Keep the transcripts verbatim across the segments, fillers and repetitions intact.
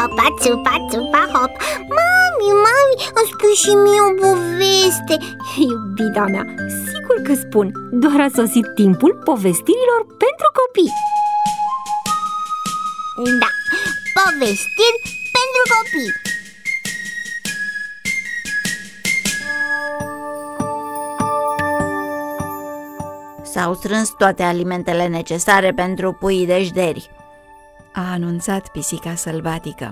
țupa, țupa, țupa, hop. Mami, mami, îmi spui și mie o poveste. Iubita mea, sigur că spun. Doar a sosit timpul povestirilor pentru copii. Da, povestiri pentru copii. S-au strâns toate alimentele necesare pentru puii deșderi, a anunțat pisica sălbatică.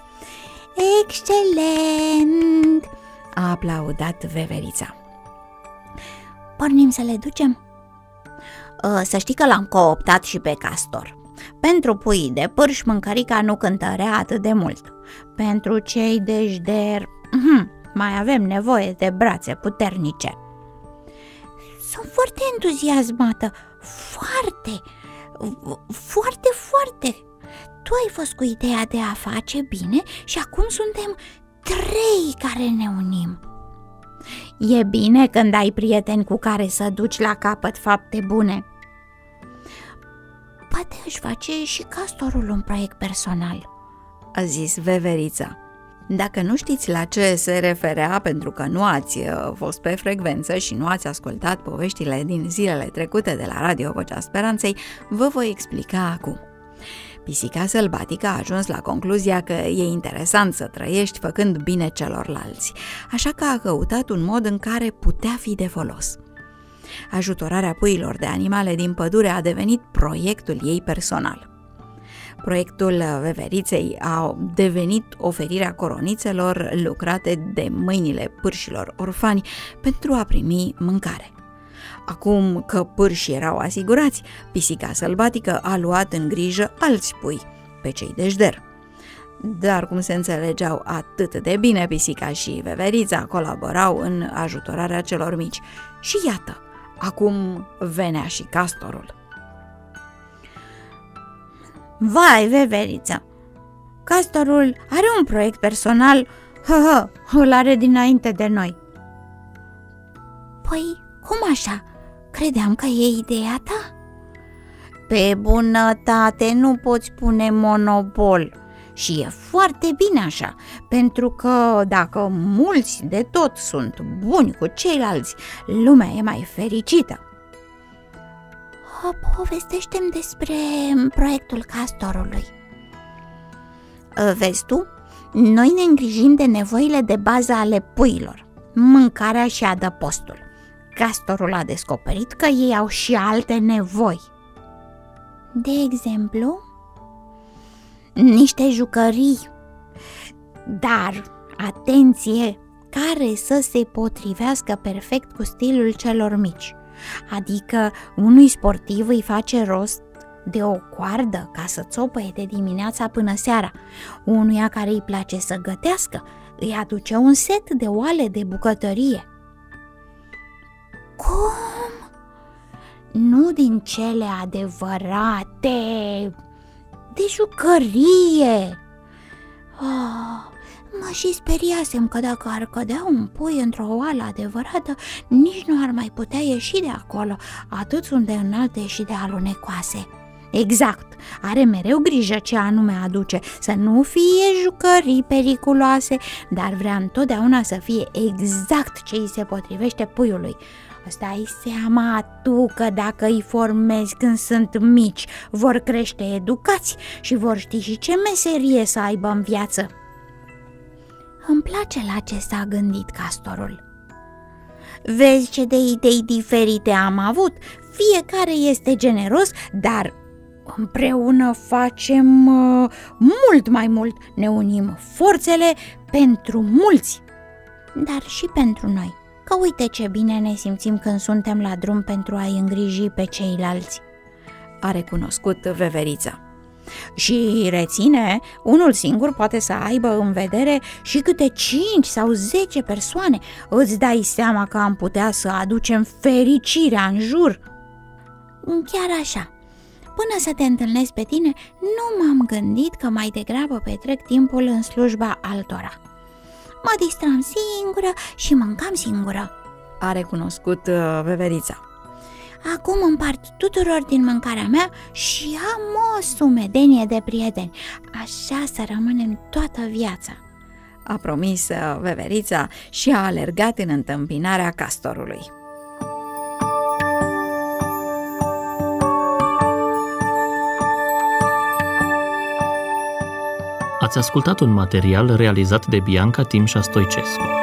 Excelent! A aplaudat veverița. Pornim să le ducem? Să știi că l-am cooptat și pe castor. Pentru puii de pârș, mâncărica nu cântărea atât de mult. Pentru cei deșderi, mai avem nevoie de brațe puternice. Sunt foarte entuziasmată, foarte, foarte, foarte. Tu ai fost cu ideea de a face bine și acum suntem trei care ne unim. E bine când ai prieteni cu care să duci la capăt fapte bune. Poate își face și castorul un proiect personal, a zis veverița. Dacă nu știți la ce se referea pentru că nu ați fost pe frecvență și nu ați ascultat poveștile din zilele trecute de la Radio Vocea Speranței, vă voi explica acum. Pisica sălbatică a ajuns la concluzia că e interesant să trăiești făcând bine celorlalți, așa că a căutat un mod în care putea fi de folos. Ajutorarea puiilor de animale din pădure a devenit proiectul ei personal. Proiectul veveriței a devenit oferirea coronițelor lucrate de mâinile pârșilor orfani pentru a primi mâncare. Acum că pârșii erau asigurați, pisica sălbatică a luat în grijă alți pui, pe cei deșder. Dar cum se înțelegeau atât de bine, pisica și veverița colaborau în ajutorarea celor mici. Și iată, acum venea și castorul. Vai, veveriță, castorul are un proiect personal, hă, hă, îl are dinainte de noi. Păi, cum așa? Credeam că e ideea ta. Pe bunătate, nu poți pune monopol. Și e foarte bine așa, pentru că dacă mulți de tot sunt buni cu ceilalți, lumea e mai fericită. Povestește-mi despre proiectul castorului. Vezi tu, noi ne îngrijim de nevoile de bază ale puiilor, mâncarea și adăpostul. Castorul a descoperit că ei au și alte nevoi. De exemplu? Niște jucării, dar, atenție, care să se potrivească perfect cu stilul celor mici. Adică unui sportiv îi face rost de o coardă ca să țopăie de dimineața până seara. Unuia care îi place să gătească îi aduce un set de oale de bucătărie. Cum? Nu din cele adevărate, de jucărie. Oh, mă și speriasem că dacă ar cădea un pui într-o oală adevărată, nici nu ar mai putea ieși de acolo, atât sunt de înalte și de alunecoase. Exact, are mereu grijă ce anume aduce, să nu fie jucării periculoase, dar vrea întotdeauna să fie exact ce îi se potrivește puiului. Îți dai seama tu că dacă îi formezi când sunt mici, vor crește educați și vor ști și ce meserie să aibă în viață. Îmi place la ce s-a gândit castorul. Vezi ce de idei diferite am avut, fiecare este generos, dar împreună facem uh, mult mai mult, ne unim forțele pentru mulți, dar și pentru noi, că uite ce bine ne simțim când suntem la drum pentru a-i îngriji pe ceilalți, a recunoscut veverița. Și reține, unul singur poate să aibă în vedere și câte cinci sau zece persoane. Îți dai seama că am putea să aducem fericirea în jur? Chiar așa. Până să te întâlnesc pe tine, nu m-am gândit că mai degrabă petrec timpul în slujba altora. Mă distram singură și mâncam singură, a recunoscut veverița. Acum împart tuturor din mâncarea mea și am o sumedenie de prieteni. Așa să rămânem toată viața. A promis veverița și a alergat în întâmpinarea castorului. Ați ascultat un material realizat de Bianca Timșa Stoicescu.